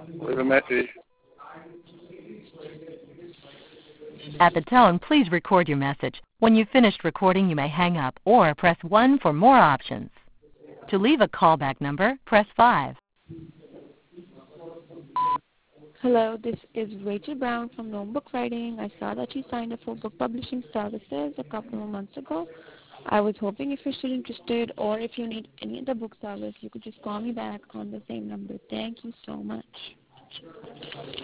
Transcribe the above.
Leave a message. At the tone, please record your message. When you've finished recording, you may hang up or press 1 for more options. To leave a callback number, press 5. Hello, this is Rachel Brown from Notebook Writing. I saw that you signed up for book publishing services a couple of months ago. I was hoping if you're still interested or if you need any of the book service, you could just call me back on the same number. Thank you so much.